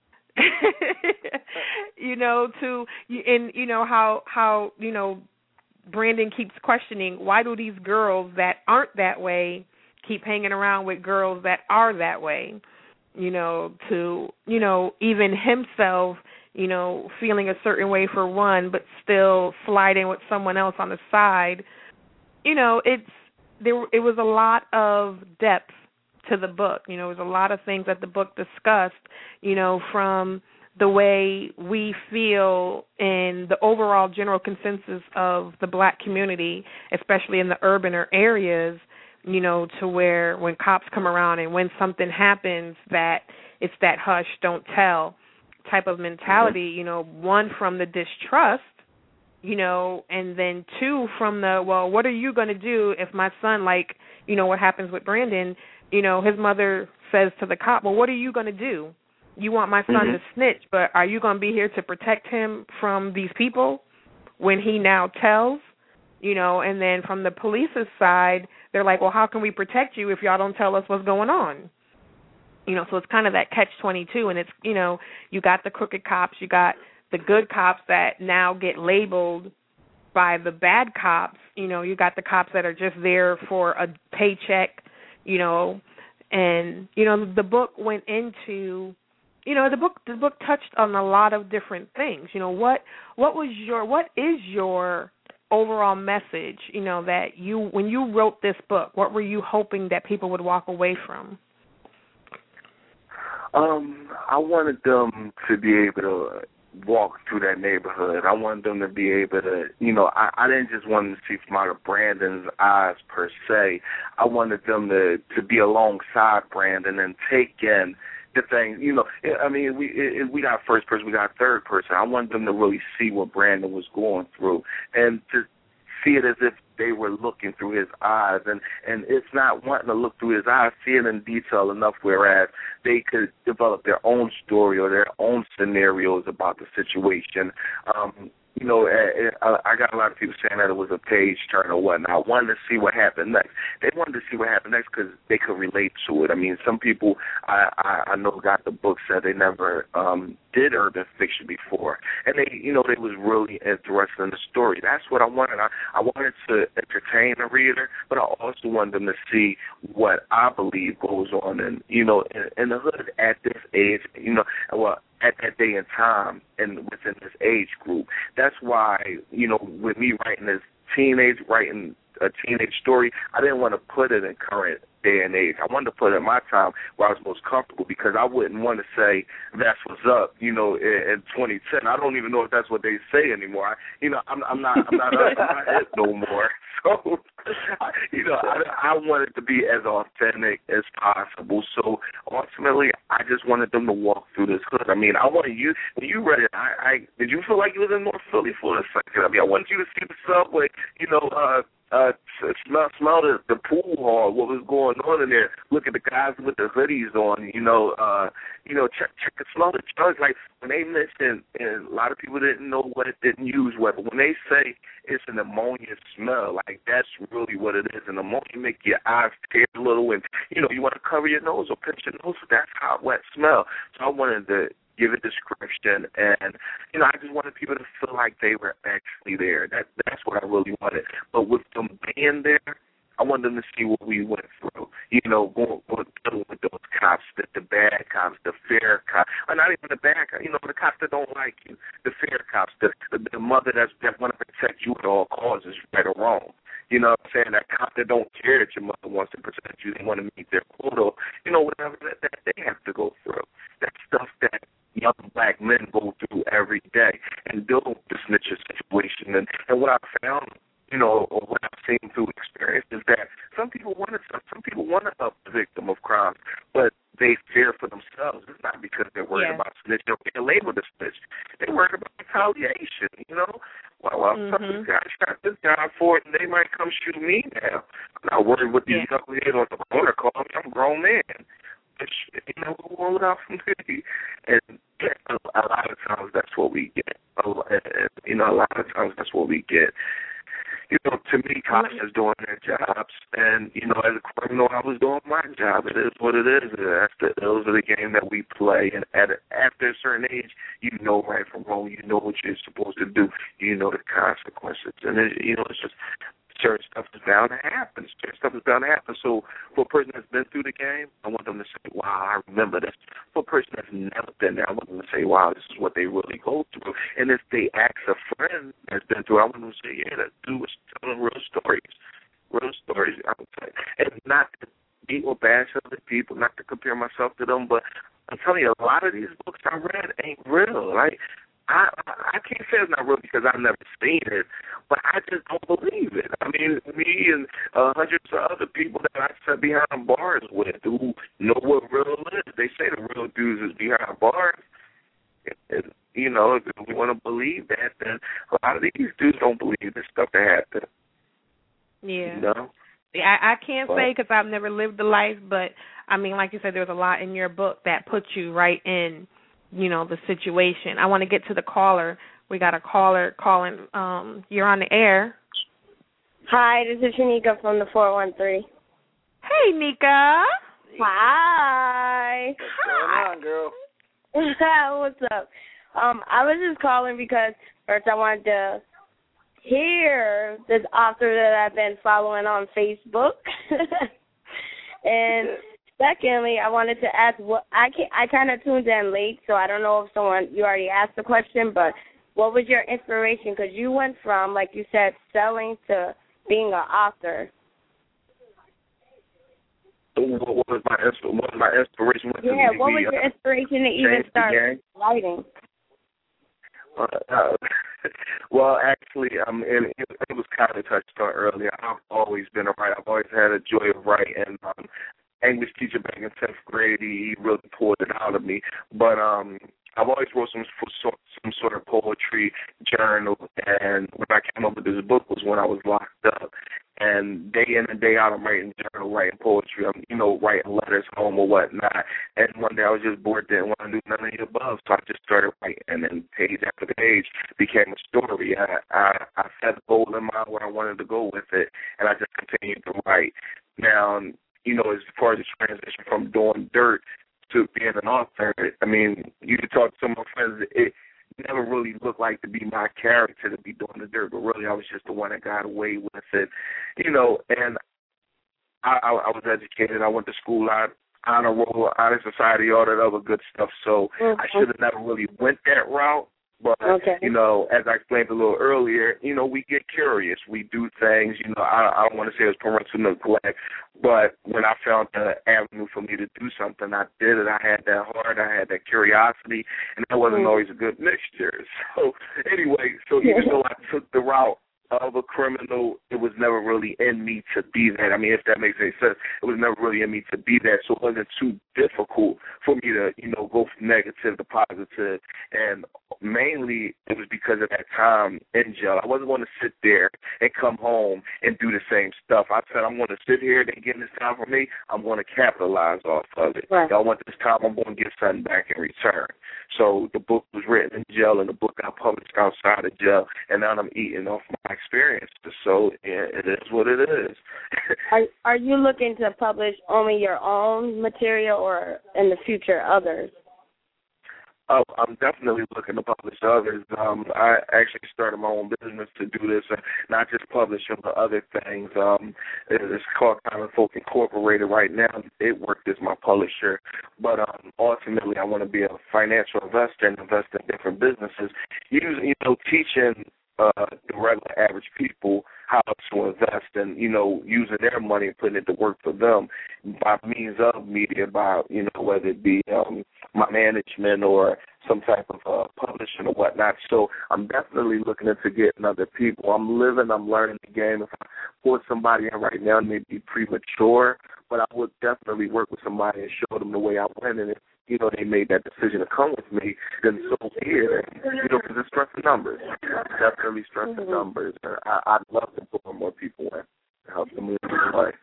you know, to and you know how how you know Brandon keeps questioning, why do these girls that aren't that way keep hanging around with girls that are that way? You know, to you know even himself, you know, feeling a certain way for one, but still sliding with someone else on the side. You know, it's there. It was a lot of depth to the book. You know, it was a lot of things that the book discussed, you know, from the way we feel in the overall general consensus of the black community, especially in the urbaner areas, you know, to where when cops come around and when something happens that it's that hush, don't tell type of mentality, you know, one from the distrust, you know, and then two from the, well, what are you going to do if my son, like, you know, what happens with Brandon, you know, his mother says to the cop, well, what are you going to do? You want my son mm-hmm. to snitch, but are you going to be here to protect him from these people when he now tells? You know, and then from the police's side, they're like, well, how can we protect you if y'all don't tell us what's going on? You know, so it's kind of that catch twenty-two, and it's, you know, you got the crooked cops, you got the good cops that now get labeled by the bad cops. You know, you got the cops that are just there for a paycheck, you know, and, you know, the book went into, you know, the book the book touched on a lot of different things. You know, what what was your, what is your overall message, you know, that you, when you wrote this book, what were you hoping that people would walk away from? Um, I wanted them to be able to walk through that neighborhood. I wanted them to be able to, you know, I, I didn't just want them to see from out of Brandon's eyes per se. I wanted them to, to be alongside Brandon and take in the thing, you know, I mean, we it, we got first person, we got third person. I wanted them to really see what Brandon was going through and to see it as if they were looking through his eyes. And, and it's not wanting to look through his eyes, see it in detail enough, whereas they could develop their own story or their own scenarios about the situation. Um, you know, I got a lot of people saying that it was a page turn or whatnot. I wanted to see what happened next. They wanted to see what happened next because they could relate to it. I mean, some people I, I, I know got the book said they never um, did urban fiction before, and they, you know, they was really interested in the story. That's what I wanted. I, I wanted to entertain the reader, but I also wanted them to see what I believe goes on, in, you know, in, in the hood at this age. You know, well, at that day and time and within this age group. That's why, you know, with me writing this teenage, writing a teenage story, I didn't want to put it in current day and age. I wanted to put it in my time where I was most comfortable because I wouldn't want to say that's what's up, you know, in, in twenty ten. I don't even know if that's what they say anymore. I, you know, I'm, I'm not, I'm not, I'm not it no more. So, you know, I, I wanted to be as authentic as possible. So ultimately, I just wanted them to walk through this hood. I mean, I wanted you, when you read it, I, I did you feel like you was in North Philly for a second? I mean, I wanted you to see the subway, you know, uh, Uh, smell, smell the, the pool hall, what was going on in there. Look at the guys with the hoodies on, you know, uh, you know, check, check the smell the drugs. Like when they mentioned, and a lot of people didn't know what it didn't use what, but when they say it's an ammonia smell, like that's really what it is. An ammonia make your eyes tear a little, and you know, you want to cover your nose or pinch your nose. That's hot, wet smell. So I wanted to give a description, and, you know, I just wanted people to feel like they were actually there. That That's what I really wanted. But with them being there, I wanted them to see what we went through. You know, going, going with those cops, the, the bad cops, the fair cops, or not even the bad cops, you know, the cops that don't like you, the fair cops, the, the, the mother that's, that want to protect you at all causes, right or wrong. You know what I'm saying? That cop that don't care that your mother wants to protect you, they want to meet their quota, you know, whatever that, that they have to go through. That's stuff that young black men go through every day and deal with the snitcher situation. And, and what I found, you know, or what I've seen through experience is that some people want to, some people want to help the victim of crimes, but they fear for themselves. It's not because they're worried yeah. about snitching or being labeled a snitch. They're worried about retaliation, you know. Well, well mm-hmm. this guy shot this guy for it, and they might come shoot me now. I'm not worried what these yeah. knuckleheads on the corner call me. I'm a grown man. You know, roll it out for me. And a, a lot of times that's what we get. A, you know, a lot of times that's what we get. You know, to me, cops is doing their jobs, and, you know, as a criminal, I was doing my job. It is what it is. That's the, those are the game that we play, and at a, after a certain age, you know right from wrong. You know what you're supposed to do. You know the consequences, and, it, you know, it's just certain stuff is bound to happen. Certain stuff is bound to happen. So for a person that's been through the game, I want them to say, wow, I remember this. For a person that's never been there, I want them to say, wow, this is what they really go through. And if they ask a friend that's been through it, I want them to say, yeah, that dude was telling real stories. Real stories, I would say. And not to beat or bash other people, not to compare myself to them, but I'm telling you, a lot of these books I read ain't real. Like, I I can't say it's not real because I've never seen it, but I just don't believe it. I mean, me and uh, hundreds of other people that I sat behind bars with who know what real is, they say the real dudes is behind bars. And, you know, if we want to believe that, then a lot of these dudes don't believe this stuff that happened. Yeah. You know? Yeah, I, I can't but, say because I've never lived the life, but, I mean, like you said, there's a lot in your book that puts you right in, you know, the situation. I want to get to the caller. We got a caller calling. Um, you're on the air. Hi, this is Shanika from the four one three. Hey, Nika. Hi. What's going on, girl? What's up? Um, I was just calling because first I wanted to hear this author that I've been following on Facebook. And secondly, I wanted to ask what I can I kind of tuned in late, so I don't know if someone you already asked the question, but what was your inspiration? Because you went from, like you said, selling to being an author. What was my what was my inspiration? What Yeah, what was me, your uh, inspiration to even start writing? Uh, uh, well, actually, um, and it, it was kind of touched on earlier. I've always been a writer. I've always had a joy of writing. Um, English teacher back in tenth grade, he really poured it out of me. But um, I've always wrote some some sort of poetry journal, and when I came up with this book was when I was locked up. And day in and day out, I'm writing journal, writing poetry, I'm, you know, writing letters home or whatnot. And one day I was just bored, didn't want to do none of the above, so I just started writing. And then page after page became a story. I, I, I had a goal in mind where I wanted to go with it, and I just continued to write. Now, you know, as far as the transition from doing dirt to being an author, I mean, you could talk to some of my friends, it never really looked like to be my character to be doing the dirt, but really I was just the one that got away with it, you know, and I, I, I was educated. I went to school, I honor roll, honor society, all that other good stuff, so mm-hmm. I should have never really went that route. But, okay. you know, as I explained a little earlier, you know, we get curious. We do things, you know, I, I don't want to say it was parental neglect, but when I found the avenue for me to do something, I did it. I had that heart, I had that curiosity, and that wasn't always a good mixture. So, anyway, so even though I took the route of a criminal, it was never really in me to be that. I mean, if that makes any sense, it was never really in me to be that, so it wasn't too difficult for me to, you know, go from negative to positive, and mainly it was because of that time in jail. I wasn't going to sit there and come home and do the same stuff. I said, I'm going to sit here, they get this time for me, I'm going to capitalize off of it. Right. Y'all want this time, I'm going to get something back in return. So the book was written in jail, and the book got published outside of jail, and now I'm eating off my experience. So yeah, it is what it is. are Are you looking to publish only your own material, or in the future others? Oh, I'm definitely looking to publish others. Um, I actually started my own business to do this, and not just publishing, but other things. Um, it's called Common Folk Incorporated right now. It worked as my publisher, but um, ultimately I want to be a financial investor and invest in different businesses. Using, you know, teaching uh, the regular average people how to invest and, you know, using their money and putting it to work for them by means of media, by, you know, whether it be um, my management or some type of uh, publishing or whatnot. So I'm definitely looking into getting other people. I'm living, I'm learning the game. If I put somebody in right now, it may be premature, but I would definitely work with somebody and show them the way I went. And if, you know, they made that decision to come with me, then so be it. And, you know, because it's stress of numbers. Definitely stress of numbers. And I, I'd love to put more people in to help them live their life.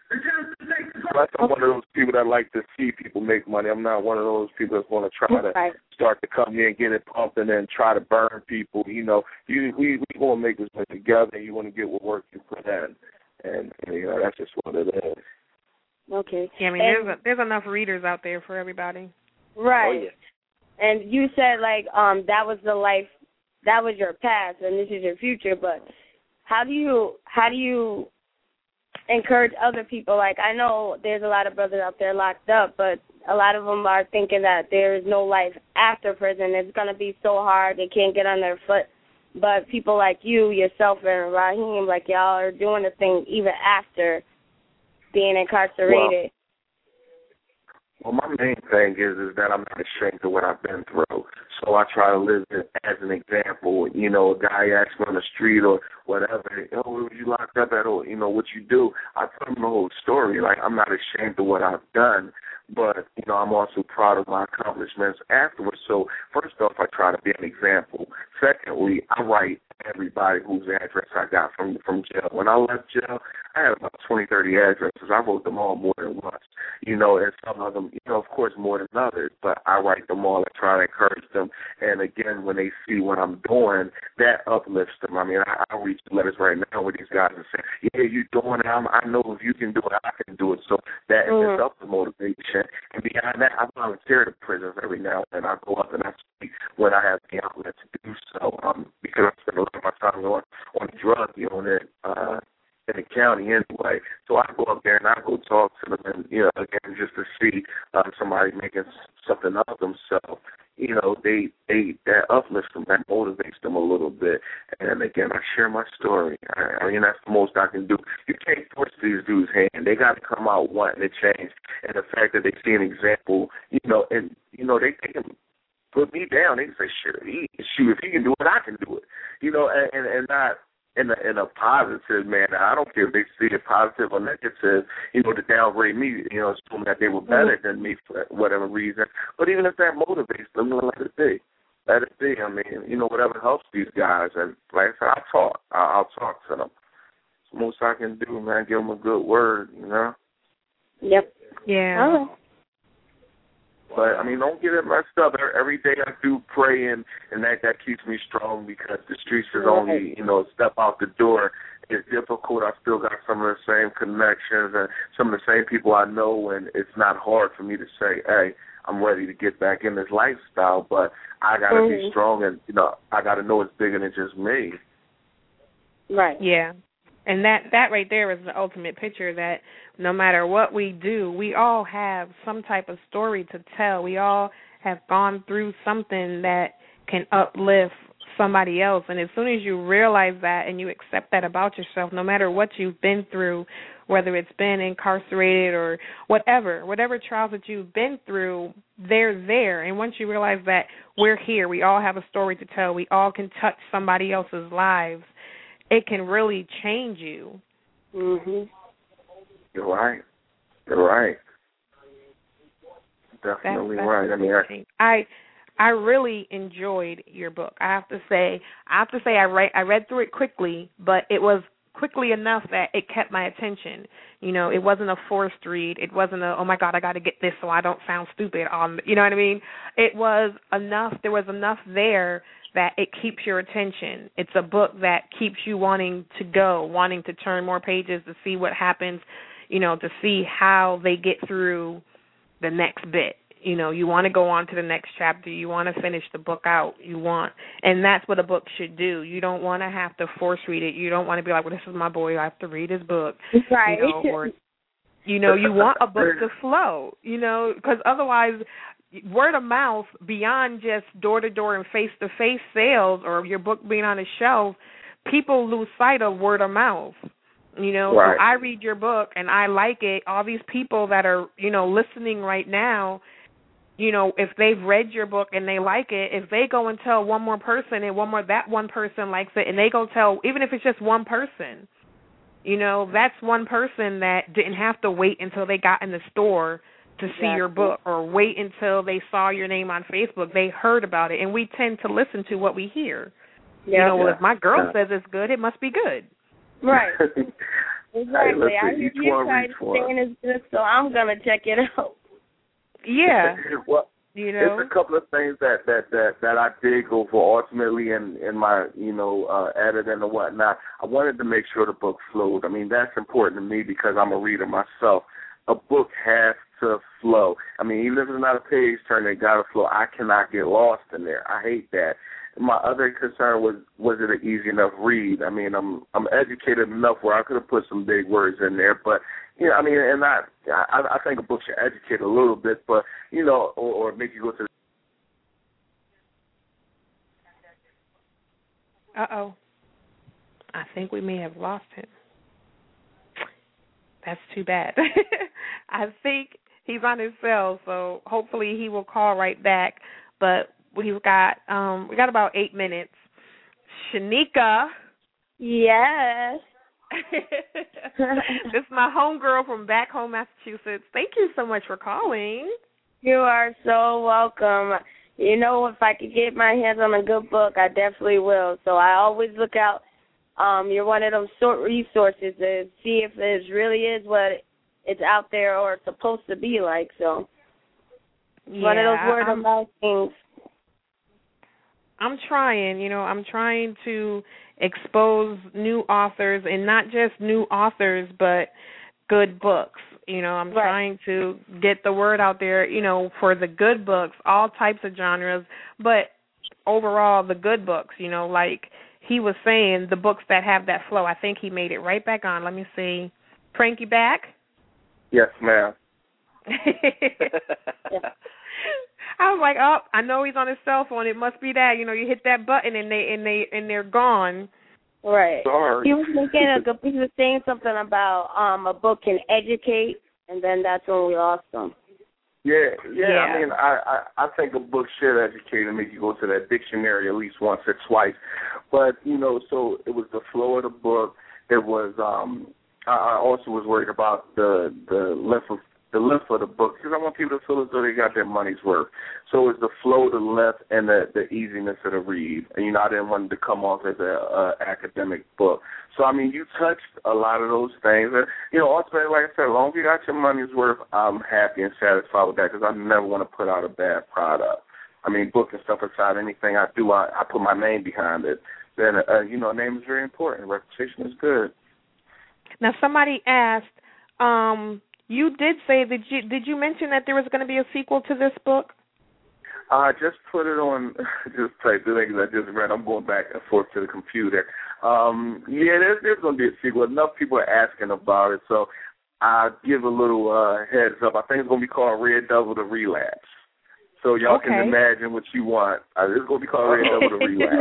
Plus, I'm one of those people that like to see people make money. I'm not one of those people that's going to try to right. start to come here and get it pumped and then try to burn people. You know, you, we we want to make this money together, and you want to get what work you put in. And, and, you know, that's just what it is. Okay. Yeah, I mean, and, there's a, there's enough readers out there for everybody. Right. Oh, yeah. And you said, like, um, that was the life, that was your past, and this is your future. But how do you how do you encourage other people? Like, I know there's a lot of brothers out there locked up, but a lot of them are thinking that there is no life after prison. It's going to be so hard. They can't get on their foot. But people like you, yourself, and Raheem, like, y'all are doing the thing even after being incarcerated. Well, Well, my main thing is is that I'm not ashamed of what I've been through. So I try to live it as an example. You know, a guy asks me on the street or whatever, oh, where was you locked up at? Or, you know, what you do? I tell them the whole story. Like, I'm not ashamed of what I've done, but, you know, I'm also proud of my accomplishments afterwards. So, first off, I try to be an example. Secondly, I write everybody whose address I got from from jail. When I left jail, I had about twenty, thirty addresses. I wrote them all more than once. You know, and some of them, you know, of course, more than others, but I write them all and try to encourage them. And again, when they see what I'm doing, that uplifts them. I mean, I, I reach letters right now with these guys and say, yeah, you're doing it. I'm, I know if you can do it, I can do it. So that mm-hmm. is up the motivation. And beyond that, I volunteer to prisons every now and then. I go up and I speak when I have the outlet to do so, um, because I spend a lot of my time on, on the drug unit, uh, in the county anyway. So I go up there and I go talk to them, and, you know, again, just to see uh, somebody making something of themselves. You know, they, they that uplifts them, that motivates them a little bit. And again, I share my story. I, I mean, that's the most I can do. You can't force these dudes' hand. They got to come out wanting to change. And the fact that they see an example, you know, and, you know, they, they can put me down. They can say, sure, he, shoot, if he can do it, I can do it. You know, and, and, and not in a, in a positive manner. I don't care if they see it positive or negative, you know, to downgrade me, you know, assuming that they were better than me for whatever reason. But even if that motivates them, let it be. Let it be. I mean, you know, whatever helps these guys. And like I said, I'll talk. I'll, I'll talk to them. It's the most I can do, man. Give them a good word, you know? Yep. Yeah. All right. But, I mean, don't get it messed up. Every day I do pray, and, and that, that keeps me strong because the streets is only, you know, a step out the door. It's difficult. I still got some of the same connections and some of the same people I know, and it's not hard for me to say, hey, I'm ready to get back in this lifestyle, but I got to mm-hmm. be strong, and, you know, I got to know it's bigger than just me. Right. Yeah. And that, that right there is the ultimate picture that no matter what we do, we all have some type of story to tell. We all have gone through something that can uplift somebody else. And as soon as you realize that and you accept that about yourself, no matter what you've been through, whether it's been incarcerated or whatever, whatever trials that you've been through, they're there. And once you realize that we're here, we all have a story to tell, we all can touch somebody else's lives, it can really change you. Mhm. You're right. You're right. Definitely that's, that's right. I mean, I, I, I really enjoyed your book. I have to say, I have to say, I read, I read through it quickly, but it was quickly enough that it kept my attention. You know, it wasn't a forced read. It wasn't a, oh my God, I got to get this so I don't sound stupid. On, you know what I mean? It was enough. There was enough there that it keeps your attention. It's a book that keeps you wanting to go, wanting to turn more pages to see what happens, you know, to see how they get through the next bit. You know, you want to go on to the next chapter. You want to finish the book out. You want, and that's what a book should do. You don't want to have to force read it. You don't want to be like, well, this is my boy. I have to read his book. Right. You know, or, you know, you want a book to flow, you know, because otherwise word of mouth, beyond just door-to-door and face-to-face sales or your book being on a shelf, people lose sight of word of mouth. You know, right. So I read your book and I like it. All these people that are, you know, listening right now, you know, if they've read your book and they like it, if they go and tell one more person and one more, that one person likes it, and they go tell, even if it's just one person, you know, that's one person that didn't have to wait until they got in the store to see exactly. your book or wait until they saw your name on Facebook. They heard about it, and we tend to listen to what we hear. Yeah. You know, well, yeah. if my girl yeah. says it's good, it must be good. Right. Exactly. Hey, I hear you guys saying it's good, so I'm going to check it out. Yeah. Well, you know, it's a couple of things that that that, that I did go for ultimately in in my you know uh, editing and whatnot. I wanted to make sure the book flowed. I mean, that's important to me because I'm a reader myself. A book has to flow. I mean, even if it's not a page turn, it got to flow. I cannot get lost in there. I hate that. My other concern was, was it an easy enough read? I mean, I'm I'm educated enough where I could have put some big words in there, but, you know, I mean, and I I, I think a book should educate a little bit, but, you know, or, or make you go to the... Uh-oh. I think we may have lost him. That's too bad. I think he's on his cell, so hopefully he will call right back, but we've got um, we got about eight minutes. Shanika. Yes. This is my homegirl from back home, Massachusetts. Thank you so much for calling. You are so welcome. You know, if I could get my hands on a good book, I definitely will. So I always look out. Um, you're one of those sort resources to see if it really is what it's out there or it's supposed to be like. So yeah, one of those word of mouth things. I'm trying, you know, I'm trying to expose new authors, and not just new authors, but good books. You know, I'm right. trying to get the word out there, you know, for the good books, all types of genres, but overall the good books, you know, like he was saying, the books that have that flow. I think he made it right back on. Let me see. Frankie back? Yes, ma'am. I was like, oh, I know he's on his cell phone. It must be that. You know, you hit that button and they and they and they're gone. Right. Sorry. He was making a good. He was saying something about um a book can educate, and then that's when we lost him. Yeah, yeah, yeah. I mean, I, I, I think a book should educate and make you go to that dictionary at least once or twice. But, you know, so it was the flow of the book. It was, um, I, I also was worried about the the length of the length of the book because I want people to feel as though they got their money's worth. So it was the flow, the length, and the, the easiness of the read. And, you know, I didn't want it to come off as an uh, academic book. So, I mean, you touched a lot of those things. And, you know, ultimately, like I said, as long as you got your money's worth, I'm happy and satisfied with that because I never want to put out a bad product. I mean, book and stuff aside, anything I do, I, I put my name behind it. Then, uh, you know, name is very important. Reputation is good. Now, somebody asked, um, you did say, did you, did you mention that there was going to be a sequel to this book? I uh, just put it on, just typed the things I just read. I'm going back and forth to the computer. Um, yeah, there's, there's going to be a sequel. Enough people are asking about it, so I'll give a little uh, heads up. I think it's going to be called Red Devil the Relapse. So y'all okay. can imagine what you want. Uh, it's going to be called Red Devil the Relapse.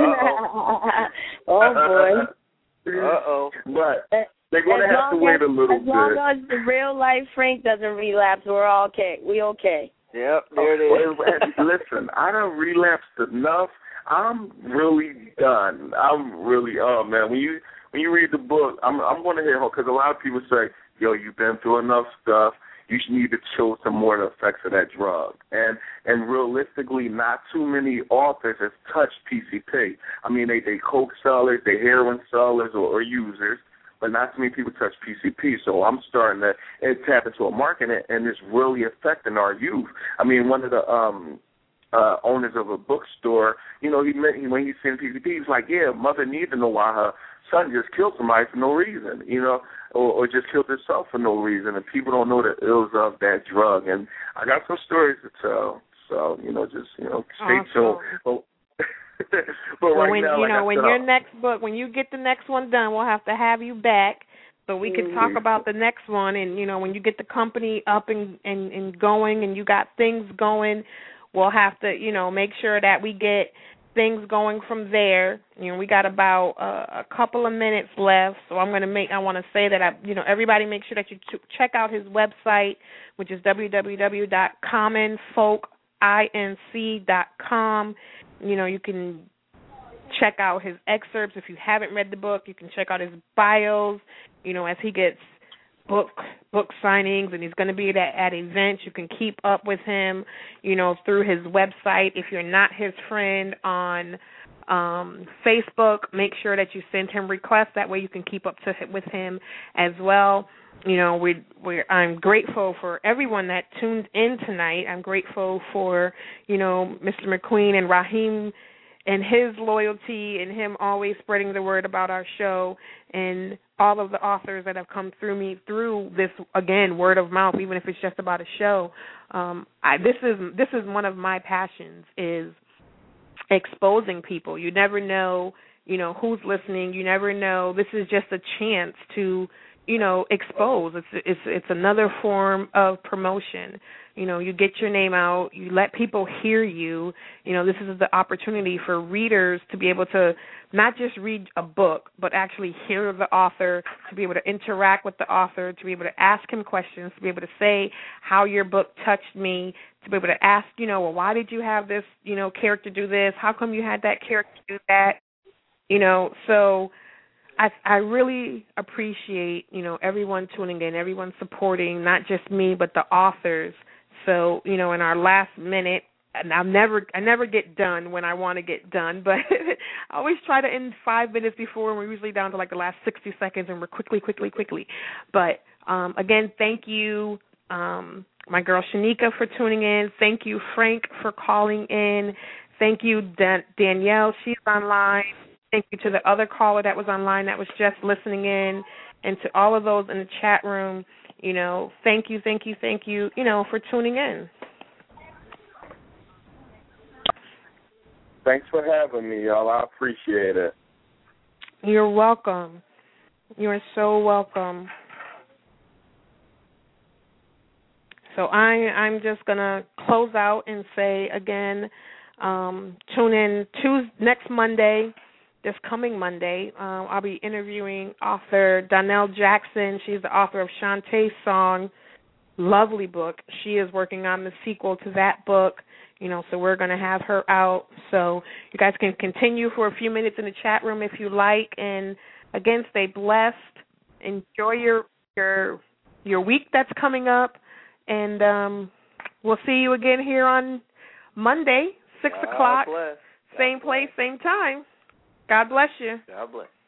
Oh, boy. Uh-oh. But they're going to have to wait as, a little as bit. As long as the real life Frank doesn't relapse, we're all okay. We okay. Yep, there it is. Oh, listen, I done relapsed enough. I'm really done. I'm really, oh, man, when you when you read the book, I'm I'm going to hear, because a lot of people say, yo, you've been through enough stuff. You should need to show some more of the effects of that drug. And and realistically, not too many authors have touched P C P. I mean, they, they coke sellers, they heroin sellers or, or users, but not too many people touch P C P. So I'm starting to and tap into a market, and it's really affecting our youth. I mean, one of the um, uh, owners of a bookstore, you know, he when he's seeing P C P, he's like, yeah, mother needs to know why her son just killed somebody for no reason, you know, or, or just killed himself for no reason, and people don't know the ills of that drug. And I got some stories to tell, so, you know, just, you know, stay awesome. tuned. But, but right when now, you like know, I when said, your next book, when you get the next one done, we'll have to have you back so we can talk about the next one. And you know, when you get the company up and, and, and going, and you got things going, we'll have to, you know, make sure that we get things going from there. You know, we got about uh, a couple of minutes left, so I'm going to make. I want to say that I, you know, everybody make sure that you ch- check out his website, which is w w w dot common folk inc dot com. You know, you can check out his excerpts. If you haven't read the book, you can check out his bios, you know, as he gets book book signings, and he's going to be at, at events. You can keep up with him, you know, through his website. If you're not his friend on um, Facebook, make sure that you send him requests. That way you can keep up to with him as well. You know, we we I'm grateful for everyone that tuned in tonight. I'm grateful for, you know, Mister McQueen and Raheem and his loyalty and him always spreading the word about our show, and all of the authors that have come through me through this, again, word of mouth, even if it's just about a show. Um, I, this is this is one of my passions, is exposing people. You never know, you know, who's listening. You never know. This is just a chance to, you know, expose. It's it's it's another form of promotion. You know, you get your name out, you let people hear you. You know, this is the opportunity for readers to be able to not just read a book, but actually hear the author, to be able to interact with the author, to be able to ask him questions, to be able to say how your book touched me, to be able to ask, you know, well, why did you have this, you know, character do this? How come you had that character do that? You know, so I, I really appreciate, you know, everyone tuning in, everyone supporting, not just me, but the authors. So, you know, in our last minute, and I never, I never get done when I want to get done, but I always try to end five minutes before, and we're usually down to like the last sixty seconds, and we're quickly, quickly, quickly. But um, again, thank you, um, my girl Shanika, for tuning in. Thank you, Frank, for calling in. Thank you, Dan- Danielle. She's online. Thank you to the other caller that was online that was just listening in, and to all of those in the chat room. You know, thank you, thank you, thank you, you know, for tuning in. Thanks for having me, y'all. I appreciate it. You're welcome. You're so welcome. So I, I'm just going to close out and say, again, um, tune in Tuesday, next Monday. This coming Monday, um, I'll be interviewing author Donnell Jackson. She's the author of Shantae's Song, lovely book. She is working on the sequel to that book, you know, so we're going to have her out. So you guys can continue for a few minutes in the chat room if you like. And, again, stay blessed. Enjoy your your, your week that's coming up. And um, we'll see you again here on Monday, six God o'clock, bless. same God place, bless. same time. God bless you. God bless.